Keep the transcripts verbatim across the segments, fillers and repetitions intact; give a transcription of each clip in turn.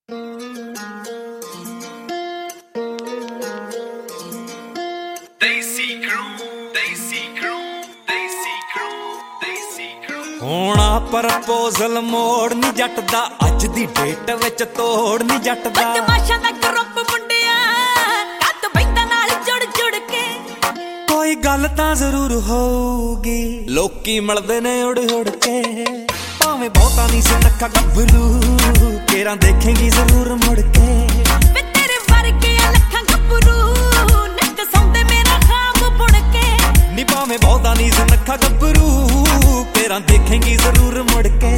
ਹੋਣਾ ਪ੍ਰਪੋਜ਼ਲ ਮੋੜ ਨੀ ਜੱਟ ਦਾ ਅੱਜ ਦੀ ਡੇਟ ਵਿੱਚ ਤੋੜ ਨੀ ਜੱਟ ਦਾ ਬਦਮਾਸ਼ਾਂ ਦਾ ਗਰੁੱਪ ਮੁੰਡਿਆ ਕੱਦ ਬੈਂਦਾ ਨਾਲ ਜੁੜ ਜੁੜ ਕੇ ਕੋਈ ਗੱਲ ਤਾਂ ਜ਼ਰੂਰ ਹੋਊਗੀ ਲੋਕੀ ਮਿਲਦੇ ਨੇ ਉੜ ਉੜ ਕੇ ਭਾਵੇਂ ਬਹੁਤਾ ਨਹੀਂ ਸੀ ਨੱਕਾ ਗੱਭਰੂ ਕੇਰਾਂ ਦੇਖੇਂਗੀ ਜ਼ਰੂਰ ਮੁੜ ਕੇ ਵੇ ਤੇਰੇ ਵਰਗੇ ਲੱਖਾਂ ਗੱਭਰੂ ਨਿੱਤ ਸੌਂਦੇ ਮੇਰਾ ਖਾਬ ਬੁਣ ਕੇ ਨੀ ਭਾਵੇਂ ਬਹੁਤਾ ਨਹੀਂ ਸੀ ਨੱਕਾ ਗੱਭਰੂ ਕੇਰਾਂ ਦੇਖੇਂਗੀ ਜ਼ਰੂਰ ਮੁੜ ਕੇ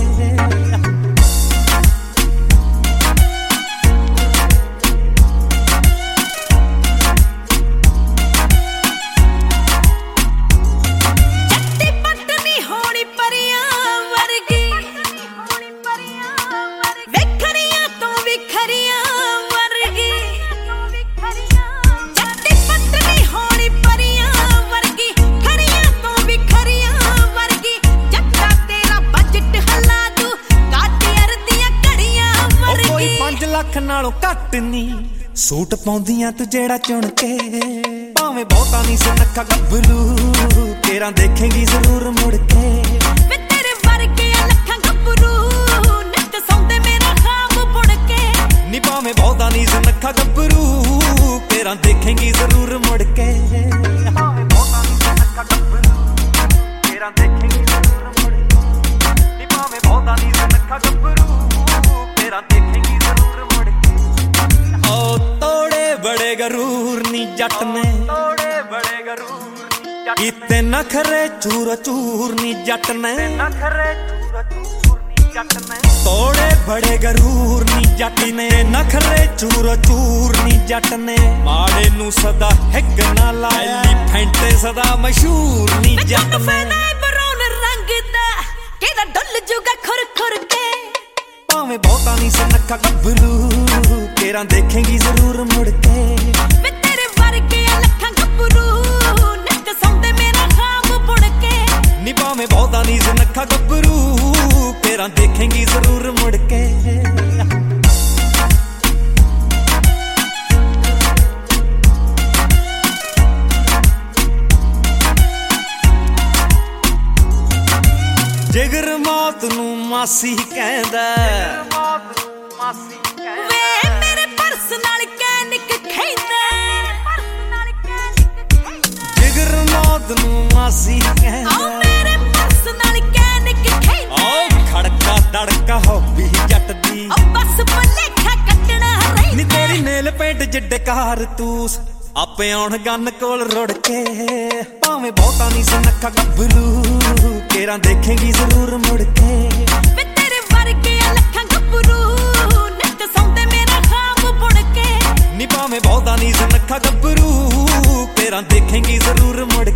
ਲੱਖ ਨਾਲੋਂ ਘੱਟ ਨੀ ਸੂਟ ਪਾਉਂਦੀਆਂ ਤੂੰ ਜਿਹੜਾ ਚੁਣ ਕੇ ਭਾਵੇਂ ਬਹੁਤਾ ਨਹੀਂ ਸੀ ਨੱਕਾ ਗੱਭਰੂ ਕੇਰਾਂ ਦੇਖੇਂਗੀ ਜ਼ਰੂਰ ਮੁੜ ਕੇ ਵੇ ਤੇਰੇ ਵਰਗੇ ਲੱਖਾਂ ਗੱਭਰੂ ਨਿੱਤ ਸੌਂਦੇ ਮੇਰਾ ਖਾਬ ਬੁਣ ਕੇ ਨੀ ਭਾਵੇਂ ਬਹੁਤਾ ਨਹੀਂ ਸੀ ਨੱਕਾ ਗੱਭਰੂ ਕੇਰਾਂ ਦੇਖੇਂਗੀ ਜ਼ਰੂਰ ਮੁੜ ਕੇ ਭਾਵੇਂ ਬਹੁਤਾ ਨਹੀਂ ਸੀ ਨੱਕਾ ਗੱਭਰੂ ਕੇਰਾਂ ਦੇਖੇਂਗੀ ਜ਼ਰੂਰ ਮੁੜ ਕੇ ਨੀ ਭਾਵੇਂ ਬਹੁਤਾ ਨਹੀਂ ਸੀ ਨੱਕਾ ਗੱਭਰੂ ਕੇਰਾਂ ਦੇਖੇਂਗੀ ਜ਼ਰੂਰ ਮੁੜ ਕੇ ਓ ਤੋੜੇ ਬੜੇ ਗਰੂਰ ਨੀ ਜੱਟ ਨੇ ਤੋੜੇ ਬੜੇ ਗਰੂਰ ਕੀਤੇ ਨਖਰੇ ਚੂਰ ਚੂਰ ਨੀ ਜੱਟ ਨੇ ਨਖਰੇ ਚੂਰ ਚੂਰ ਨੀ ਜੱਟ ਨੇ ਤੋੜੇ ਬੜੇ ਗਰੂਰ ਨੀ ਜੱਟ ਨੇ ਨਖਰੇ ਚੂਰ ਚੂਰ ਨੀ ਜੱਟ ਨੇ ਮਾੜੇ ਨੂੰ ਸਦਾ ਹਿੱਕ ਨਾ ਲਾਇਆ ਐਲੀਫੈਂਟ ਸਦਾ ਮਸ਼ਹੂਰ ਨੀ ਜੱਟ ਨੇ ਬਰਾਉਨ ਰੰਗ ਦਾ ਕਿਹਦਾ ਡੁੱਲ ਜੂਗਾ ਖੁਰ ਖੁਰ ਕੇ ਭਾਵੇਂ ਬਹੁਤਾ ਨਹੀਂ ਸੀ ਨੱਕਾ ਗੱਭਰੂ ਕੇਰਾਂ ਦੇਖੇਂਗੀ ਜ਼ਰੂਰ ਮੁੜ ਕੇ ਵੇ ਤੇਰੇ ਵਰਗੇ ਲੱਖਾਂ ਗੱਭਰੂ ਨਿੱਤ ਸੌਂਦੇ ਮੇਰਾ ਖਾਬ ਬੁਣ ਕੇ ਨੀ ਭਾਵੇਂ ਬਹੁਤਾ ਨਹੀਂ ਸੀ ਨੱਕਾ ਗੱਭਰੂ ਕੇਰਾਂ ਦੇਖੇਂਗੀ ਜ਼ਰੂਰ ਮੁੜ ਕੇ ਜਿਗਰ ਮੌਤ ਨੂੰ ਮਾਸੀ ਕਹਿੰਦਾ ਮੌਤ ਨੂੰ ਮਾਸੀ ਕਹਿੰਦਾ ਵੇ ਮੇਰੇ ਪਰਸ ਨਾਲ ਕੈਨਿਕ ਖੈਂਦਾ ਪਰਸ ਨਾਲ ਕੈਨਿਕ ਖੈਂਦਾ ਜਿਗਰ ਮੌਤ ਨੂੰ ਮਾਸੀ ਕਹਿੰਦਾ ਓ ਮੇਰੇ ਪਰਸ ਨਾਲ ਕੈਨਿਕ ਖੈਂਦਾ ਓ ਖੜਕਾ ਦੜਕਾ ਹੌਬੀ ਜੱਟ ਦੀ ਓ ਬਸ ਭੁਲੇਖਾ ਕੱਟਣਾ ਰਹਿੰਦਾ ਨੀ ਤੇਰੀ ਨੇਲ ਪੇਂਟ ਜਿੱਡੇ ਕਾਰਤੂਸ ਆਪੇ ਆਉਣ ਗੰਨ ਕੋਲ ਰੁੜ ਕੇ ਭਾਵੇਂ ਬਹੁਤਾ ਨਹੀਂ ਸੀ ਨੱਕਾ ਗੱਭਰੂ ਕੇਰਾਂ ਦੇਖੇਂਗੀ ਜ਼ਰੂਰ ਮੁੜ ਕੇ ਵੇ ਤੇਰੇ ਵਰਗੇ ਲੱਖਾਂ ਗੱਭਰੂ ਨਿੱਤ ਸੌਂਦੇ ਮੇਰਾ ਖਾਬ ਬੁਣ ਕੇ ਨੀ ਭਾਵੇਂ ਬਹੁਤਾ ਨਹੀਂ ਸੀ ਨੱਕਾ ਗੱਭਰੂ ਕੇਰਾਂ ਦੇਖੇਂਗੀ ਜ਼ਰੂਰ ਮੁੜ